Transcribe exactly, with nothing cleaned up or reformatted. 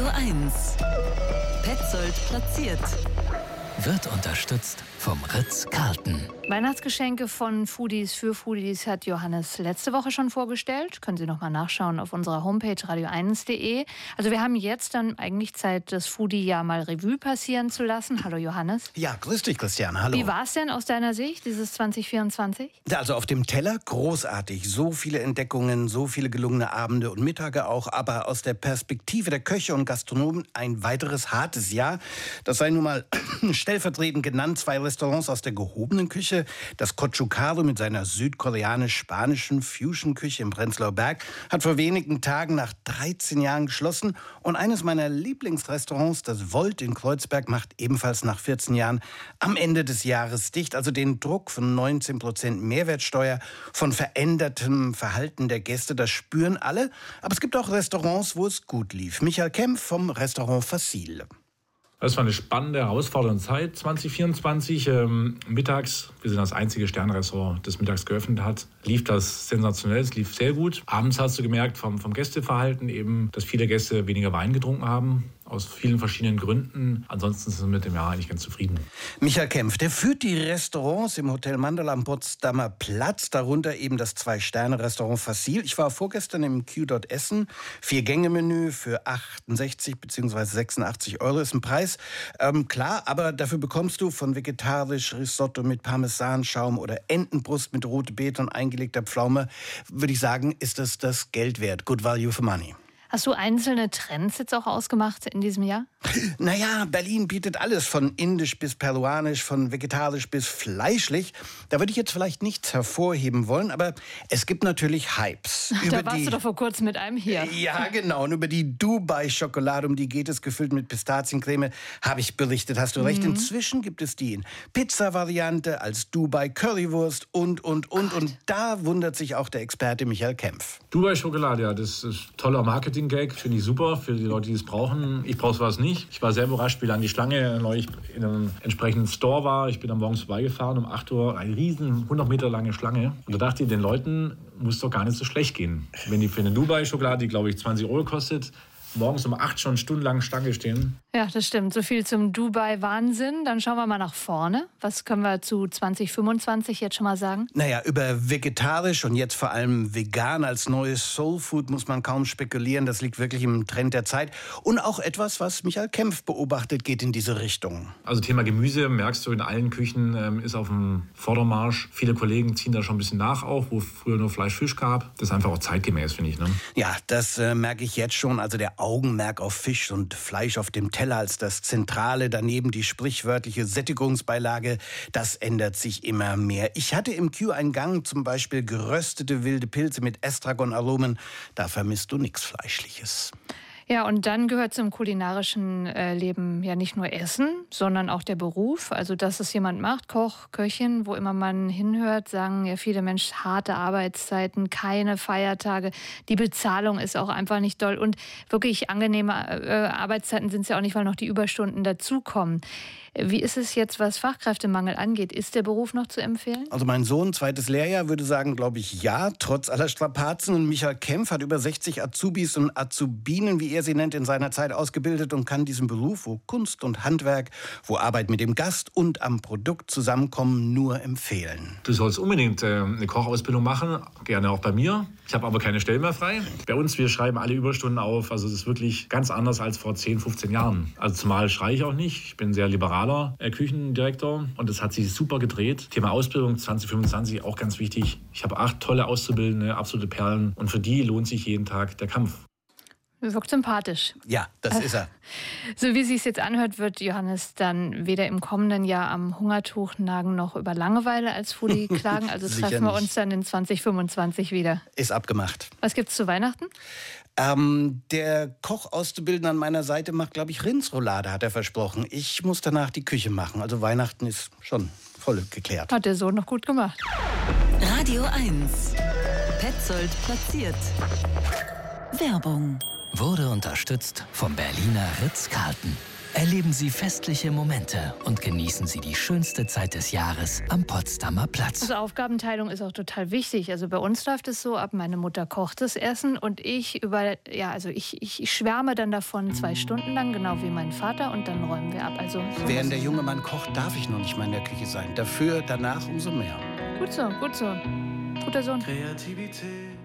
eins. Petzold platziert. Wird unterstützt vom Ritz-Carlton. Weihnachtsgeschenke von Foodies für Foodies hat Johannes letzte Woche schon vorgestellt. Können Sie noch mal nachschauen auf unserer Homepage radio eins punkt de. Also wir haben jetzt dann eigentlich Zeit, das Foodie-Jahr mal Revue passieren zu lassen. Hallo Johannes. Ja, grüß dich Christian, hallo. Wie war es denn aus deiner Sicht, dieses zwanzig vierundzwanzig? Also auf dem Teller großartig. So viele Entdeckungen, so viele gelungene Abende und Mittage auch. Aber aus der Perspektive der Köche und Gastronomen ein weiteres hartes Jahr. Das sei nun mal stellvertretend genannt. Zwei Restaurants aus der gehobenen Küche. Das Cochucaro mit seiner südkoreanisch-spanischen Fusion-Küche im Prenzlauer Berg hat vor wenigen Tagen nach dreizehn Jahren geschlossen. Und eines meiner Lieblingsrestaurants, das Volt in Kreuzberg, macht ebenfalls nach vierzehn Jahren am Ende des Jahres dicht. Also den Druck von neunzehn Prozent Mehrwertsteuer, von verändertem Verhalten der Gäste, das spüren alle. Aber es gibt auch Restaurants, wo es gut lief. Michael Kempf vom Restaurant Facile. Es war eine spannende, herausfordernde Zeit zwanzig vierundzwanzig. Ähm, mittags, wir sind das einzige Sternrestaurant, das mittags geöffnet hat, lief das sensationell, es lief sehr gut. Abends hast du gemerkt vom, vom Gästeverhalten eben, dass viele Gäste weniger Wein getrunken haben. Aus vielen verschiedenen Gründen. Ansonsten sind wir mit dem Jahr eigentlich ganz zufrieden. Michael Kempf, der führt die Restaurants im Hotel Mandala am Potsdamer Platz, darunter eben das Zwei-Sterne-Restaurant Facile. Ich war vorgestern im Q dort essen. Vier-Gänge-Menü für achtundsechzig bzw. sechsundachtzig Euro ist ein Preis. Ähm, klar, aber dafür bekommst du von vegetarisch Risotto mit Parmesanschaum oder Entenbrust mit rote Beete und eingelegter Pflaume, würde ich sagen, ist das das Geld wert. Good value for money. Hast du einzelne Trends jetzt auch ausgemacht in diesem Jahr? Naja, Berlin bietet alles, von indisch bis peruanisch, von vegetarisch bis fleischlich. Da würde ich jetzt vielleicht nichts hervorheben wollen, aber es gibt natürlich Hypes. Da über warst die, du doch vor kurzem mit einem hier. Ja, genau. Und über die Dubai-Schokolade, um die geht es, gefüllt mit Pistaziencreme, habe ich berichtet, hast du recht. Mhm. Inzwischen gibt es die in Pizza-Variante, als Dubai-Currywurst und, und, und. Gott. Und da wundert sich auch der Experte Michael Kempf. Dubai-Schokolade, ja, das ist toller Marketing-Gag, finde ich super für die Leute, die es brauchen. Ich brauche sowas nicht. Ich war sehr überrascht, wie lange die Schlange neulich in einem entsprechenden Store war. Ich bin am Morgens vorbeigefahren um acht Uhr, eine riesen hundert Meter lange Schlange. Und da dachte ich, den Leuten muss doch gar nicht so schlecht gehen. Wenn die für eine Dubai-Schokolade, die glaube ich zwanzig Euro kostet, morgens um acht schon stundenlang Stange stehen. Ja, das stimmt. So viel zum Dubai-Wahnsinn. Dann schauen wir mal nach vorne. Was können wir zu zwanzig fünfundzwanzig jetzt schon mal sagen? Naja, über vegetarisch und jetzt vor allem vegan als neues Soulfood muss man kaum spekulieren. Das liegt wirklich im Trend der Zeit. Und auch etwas, was Michael Kempf beobachtet, geht in diese Richtung. Also Thema Gemüse, merkst du, in allen Küchen ähm, ist auf dem Vordermarsch. Viele Kollegen ziehen da schon ein bisschen nach, auch wo früher nur Fleisch, Fisch gab. Das ist einfach auch zeitgemäß, finde ich. Ne? Ja, das äh, merke ich jetzt schon. Also der Augenmerk auf Fisch und Fleisch auf dem Teller als das Zentrale, daneben die sprichwörtliche Sättigungsbeilage, das ändert sich immer mehr. Ich hatte im Q einen Gang zum Beispiel geröstete wilde Pilze mit Estragon-Aromen. Da vermisst du nichts Fleischliches. Ja, und dann gehört zum kulinarischen äh, Leben ja nicht nur Essen, sondern auch der Beruf. Also, dass es jemand macht, Koch, Köchin, wo immer man hinhört, sagen ja viele Menschen, harte Arbeitszeiten, keine Feiertage. Die Bezahlung ist auch einfach nicht doll. Und wirklich angenehme äh, Arbeitszeiten sind es ja auch nicht, weil noch die Überstunden dazukommen. Wie ist es jetzt, was Fachkräftemangel angeht? Ist der Beruf noch zu empfehlen? Also mein Sohn, zweites Lehrjahr, würde sagen, glaube ich, ja, trotz aller Strapazen. Und Michael Kempf hat über sechzig Azubis und Azubinen, wie er sie nennt, in seiner Zeit ausgebildet und kann diesen Beruf, wo Kunst und Handwerk, wo Arbeit mit dem Gast und am Produkt zusammenkommen, nur empfehlen. Du sollst unbedingt äh, eine Kochausbildung machen, gerne auch bei mir. Ich habe aber keine Stellen mehr frei. Bei uns, wir schreiben alle Überstunden auf. Also es ist wirklich ganz anders als vor zehn, fünfzehn Jahren. Also zumal schreie ich auch nicht. Ich bin sehr liberaler äh, Küchendirektor und es hat sich super gedreht. Thema Ausbildung zwanzig fünfundzwanzig auch ganz wichtig. Ich habe acht tolle Auszubildende, absolute Perlen und für die lohnt sich jeden Tag der Kampf. Wirkt sympathisch. Ja, das ist er. So wie es sich jetzt anhört, wird Johannes dann weder im kommenden Jahr am Hungertuch nagen noch über Langeweile als Foodie klagen. Also treffen wir uns dann in zwanzig fünfundzwanzig wieder. Ist abgemacht. Was gibt's zu Weihnachten? Ähm, der Kochauszubildende an meiner Seite macht, glaube ich, Rindsroulade, hat er versprochen. Ich muss danach die Küche machen. Also Weihnachten ist schon voll geklärt. Hat der Sohn noch gut gemacht. Radio eins. Petzold platziert. Werbung. Wurde unterstützt vom Berliner Ritz-Carlton. Erleben Sie festliche Momente und genießen Sie die schönste Zeit des Jahres am Potsdamer Platz. Also Aufgabenteilung ist auch total wichtig. Also bei uns läuft es so ab, meine Mutter kocht das Essen und ich über, ja, also ich, ich, ich schwärme dann davon zwei Stunden lang, genau wie mein Vater, und dann räumen wir ab. Also so Während der junge Mann kocht, darf ich noch nicht mal in der Küche sein. Dafür danach umso mehr. Gut so, gut so. Guter Sohn. Kreativität.